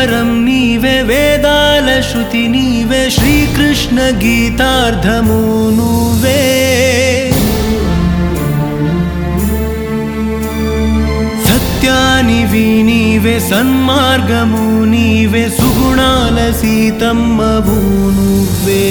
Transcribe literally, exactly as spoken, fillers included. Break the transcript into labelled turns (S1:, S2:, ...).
S1: స్వరం నీవే వేదాల శృతి నీవే శ్రీకృష్ణ గీతార్థము నువ్వే సత్యానివి నీవే సన్మార్గము నీవే సుగుణాల సీతమ్మవు నువ్వే